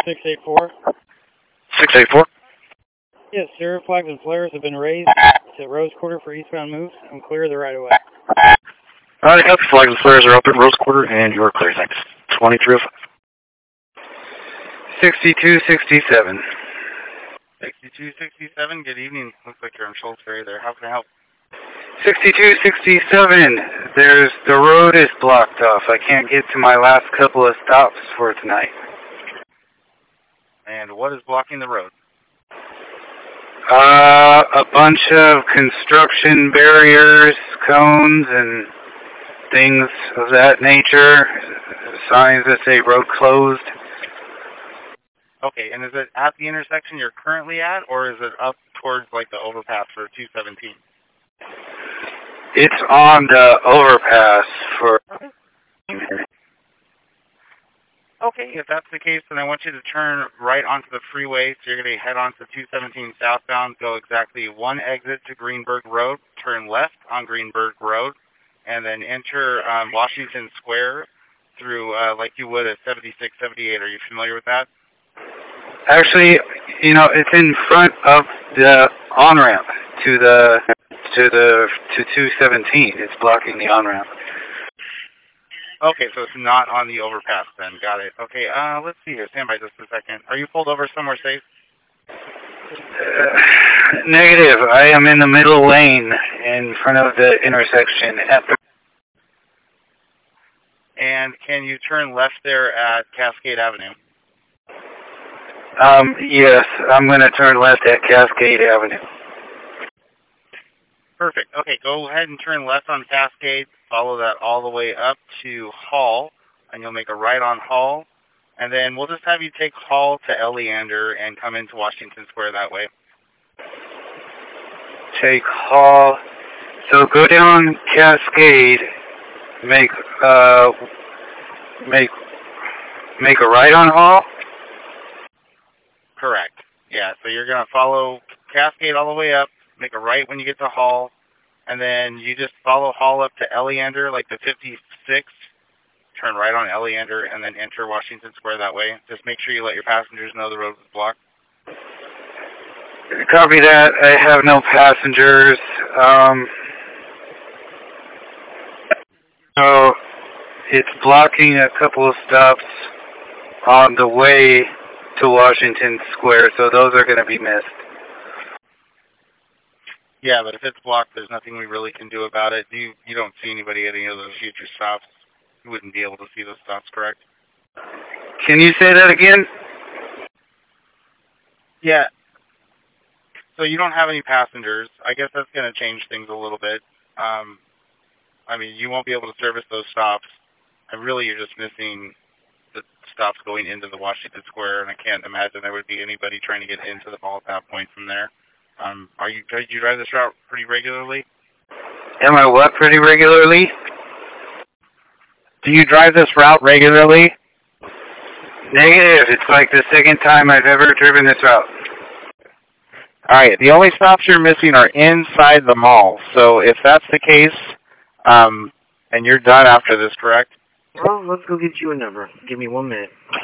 684. 684? Yes, sir. Flags and flares have been raised to Rose Quarter for eastbound moves. I'm clear of the right of way. Alright, the flags and flares are up at Rose Quarter, and you're clear, thanks. 2305. 6267. 6267, good evening. Looks like you're on Schultz Ferry there. How can I help? 6267. The road is blocked off. I can't get to my last couple of stops for tonight. And what is blocking the road? A bunch of construction barriers, cones, and things of that nature. Signs that say road closed. Okay, and is it at the intersection you're currently at, or is it up towards, like, the overpass for 217? It's on the overpass for... Okay, if that's the case, then I want you to turn right onto the freeway. So you're going to head onto 217 southbound, go exactly one exit to Greenberg Road, turn left on Greenberg Road, and then enter Washington Square through like you would at 76, 78. Are you familiar with that? Actually, it's in front of the on-ramp to 217. It's blocking the on-ramp. Okay, so it's not on the overpass then. Got it. Okay, let's see here. Stand by just a second. Are you pulled over somewhere safe? Negative. I am in the middle lane in front of the intersection. And can you turn left there at Cascade Avenue? Yes, I'm going to turn left at Cascade Avenue. Perfect. Okay, go ahead and turn left on Cascade. Follow that all the way up to Hall, and you'll make a right on Hall. And then we'll just have you take Hall to Eleander and come into Washington Square that way. Take Hall. So go down Cascade, make a right on Hall? Correct. Yeah, so you're going to follow Cascade all the way up, make a right when you get to Hall, and then you just follow Hall up to Eleander, like the 56, turn right on Eleander, and then enter Washington Square that way. Just make sure you let your passengers know the road is blocked. Copy that. I have no passengers. So it's blocking a couple of stops on the way to Washington Square, so those are going to be missed. Yeah, but if it's blocked, there's nothing we really can do about it. You don't see anybody at any of those future stops. You wouldn't be able to see those stops, correct? Can you say that again? Yeah. So you don't have any passengers. I guess that's going to change things a little bit. I mean, you won't be able to service those stops. And really, you're just missing the stops going into the Washington Square, and I can't imagine there would be anybody trying to get into the mall at that point from there. Do you drive this route pretty regularly? Am I what pretty regularly? Do you drive this route regularly? Negative. It's like the second time I've ever driven this route. All right. The only stops you're missing are inside the mall. So if that's the case, and you're done after this, correct? Well, let's go get you a number. Give me 1 minute.